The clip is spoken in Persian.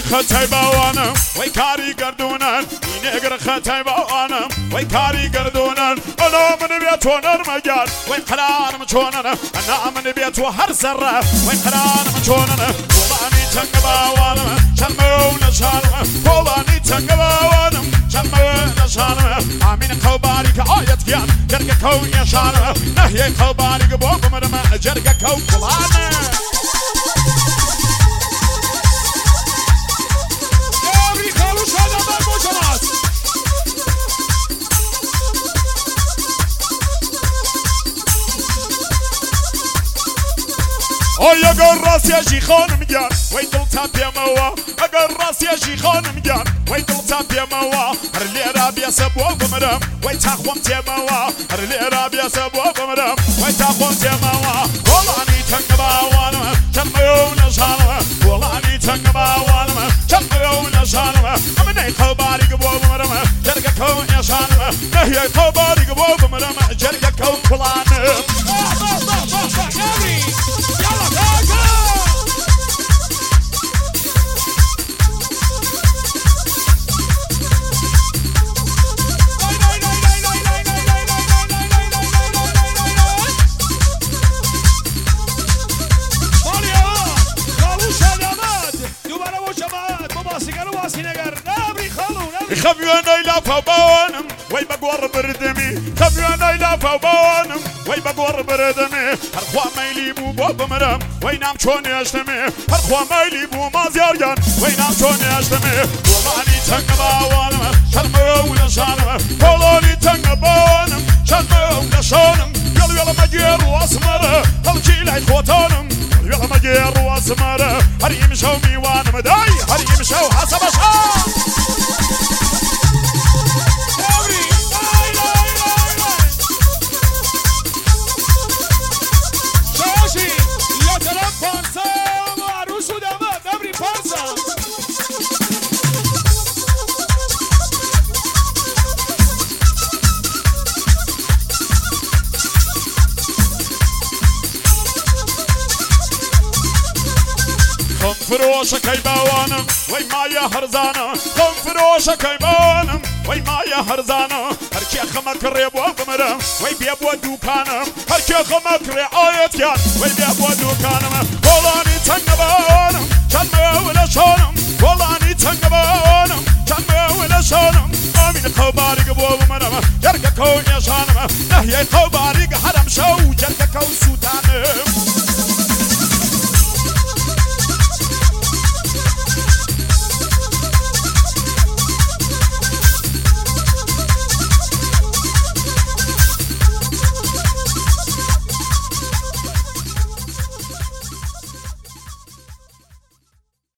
خطای باوانم وی کاری گردونن اینگر خطای باوانم وی کاری گردونن انا من بیت و نرمگار وی قرارم چونن انا من بیت و هر ذره وی قرارم چونن قولانی تنگ باوانم شرم و نشانم قولانی تنگ باوانم شرم و نشانم آمین قوباری که آیت گیان جرگ کو یشانم نهی قوباری که بوم مرم جرگ کو کلانه اگر راست یی خانم جان وی دل تابیم وا اگر راست یی خانم جان وی دل تابیم وا هر لیرا بیا سبو بمرم وی تاخوم تیم وا هر لیرا بیا سبو بمرم وی تاخوم تیم وا قولانی تنگ باوانم شرم نشانم قولانی تنگ باوانم شرم نشانم امنی قوباری گبو بمرم جرگ کو نشانم نهی قوباری گبو بمرم جرگ کو کلانم خبيانا لا فوبانم وي بقور بردمي خبيانا لا فوبانم وي بقور بردمي هرخوا ميلي بو بوب مرم وي نام شون يشتمي هرخوا ميلي بو ما زياريان وي نام شون يشتمي قولاني تنگ باوانم شرم ونشانم قولاني تنگ باوانم شرم ونشانم يلا مجير واسمره هلكي لي خوتانم يلا مجير واسمره هريم شو ميوانم داي هريم شو حسب شام فروش كيبانم وي مايا هرزانه قوم فروش كيبانم وي مايا هرزانه هركي خمك ريبو بمرم وي بيبو دوكانم هركي خمك رعايت كان وي بيبو دوكانم قولاني تنبانم شنم ولا شانم قولاني تنبانم شنم ولا شانم امين قوباري قبو بمرم يرقى كون يا شانم نهي قوباري